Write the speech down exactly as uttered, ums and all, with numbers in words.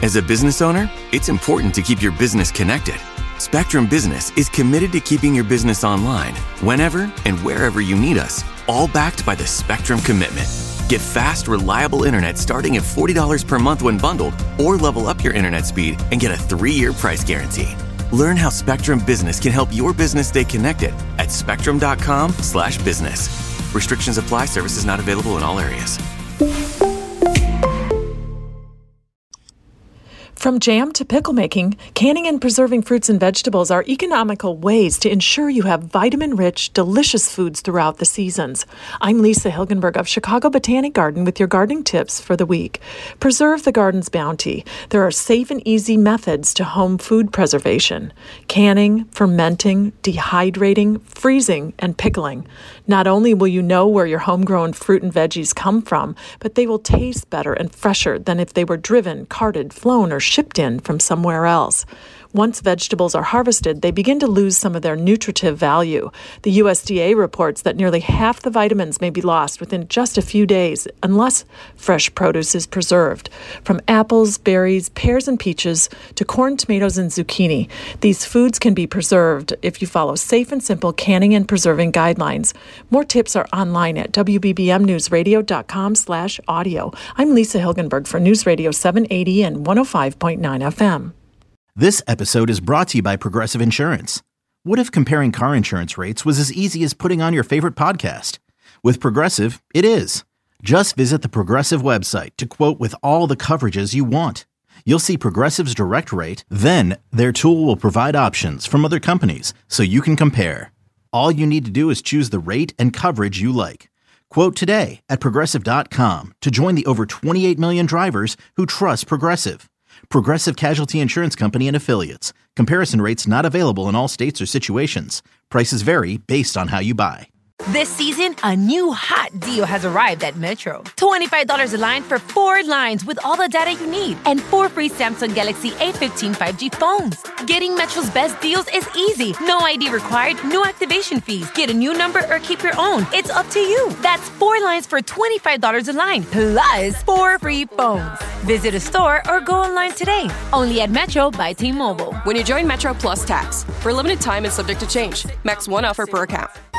As a business owner, it's important to keep your business connected. Spectrum Business is committed to keeping your business online whenever and wherever you need us, all backed by the Spectrum Commitment. Get fast, reliable internet starting at forty dollars per month when bundled, or level up your internet speed and get a three-year price guarantee. Learn how Spectrum Business can help your business stay connected at spectrum.com slash business. Restrictions apply. Services not available in all areas. From jam to pickle making, canning and preserving fruits and vegetables are economical ways to ensure you have vitamin-rich, delicious foods throughout the seasons. I'm Lisa Hilgenberg of Chicago Botanic Garden with your gardening tips for the week. Preserve the garden's bounty. There are safe and easy methods to home food preservation: canning, fermenting, dehydrating, freezing, and pickling. Not only will you know where your homegrown fruit and veggies come from, but they will taste better and fresher than if they were driven, carted, flown, or shipped in from somewhere else. Once vegetables are harvested, they begin to lose some of their nutritive value. The U S D A reports that nearly half the vitamins may be lost within just a few days unless fresh produce is preserved. From apples, berries, pears, and peaches to corn, tomatoes, and zucchini, these foods can be preserved if you follow safe and simple canning and preserving guidelines. More tips are online at w b b m news radio dot com slash audio. I'm Lisa Hilgenberg for News Radio seven eighty and one oh five point nine F M. This episode is brought to you by Progressive Insurance. What if comparing car insurance rates was as easy as putting on your favorite podcast? With Progressive, it is. Just visit the Progressive website to quote with all the coverages you want. You'll see Progressive's direct rate, then their tool will provide options from other companies so you can compare. All you need to do is choose the rate and coverage you like. Quote today at progressive dot com to join the over twenty-eight million drivers who trust Progressive. Progressive Casualty Insurance Company and Affiliates. Comparison rates not available in all states or situations. Prices vary based on how you buy. This season, a new hot deal has arrived at Metro. twenty-five dollars a line for four lines with all the data you need and four free Samsung Galaxy A fifteen five G phones. Getting Metro's best deals is easy. No I D required, no activation fees. Get a new number or keep your own. It's up to you. That's four lines for twenty-five dollars a line, plus four free phones. Visit a store or go online today. Only at Metro by T-Mobile. When you join Metro Plus Tax, for a limited time and subject to change. Max one offer per account.